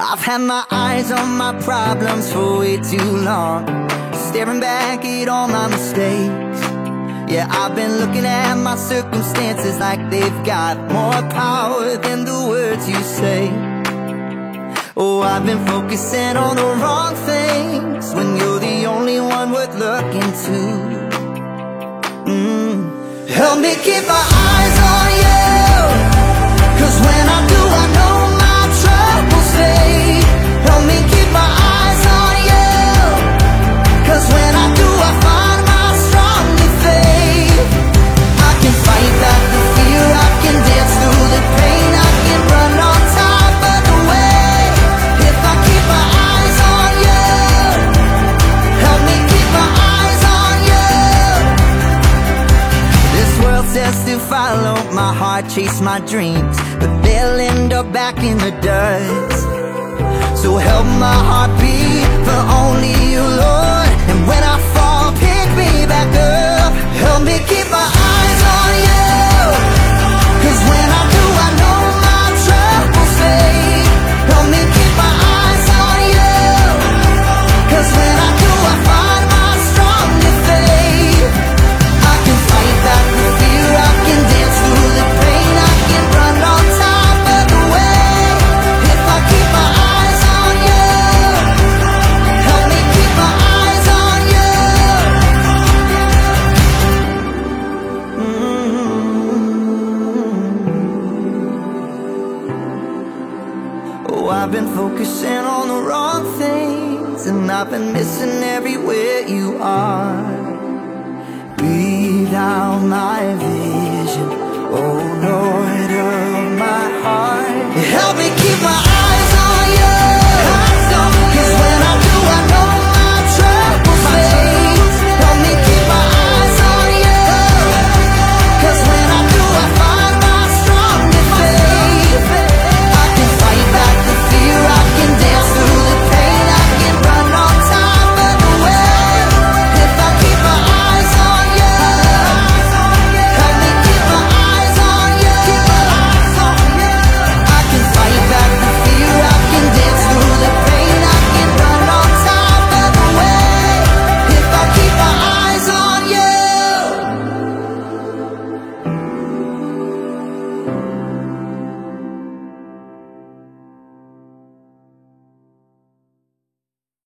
I've had my eyes on my problems for way too long, staring back at all my mistakes. Yeah, I've been looking at my circumstances like they've got more power than the words you say. Oh, I've been focusing on the wrong things when you're the only one worth looking to. Help me keep my eyes on you, 'cause when I do, I know my troubles fade. Help me keep my eyes on you, 'cause when I do, I find my strongest faith. I can fight back the fear, I can dance through the pain, I can run on top of the wave. If I keep my eyes on you, help me keep my eyes on you. This world says to follow my heart, chase my dreams, but they'll end up back in the dust. So help my heart beat for only you, Lord. And when I fall, pick me back up. Help me keep my eyes on you, 'cause when I do, I know my troubles fade. Help me keep my eyes on you, 'cause when I do, I find my strongest faith. I can fight back the fear, I can dance through the pain, I can run on top of the wave. If I keep my eyes on you, help me keep my eyes on you. Oh, I've been focusing on the wrong things, and I've been missing everywhere you are. Breathe out my vision, oh Lord of my heart. Help me keep my eyes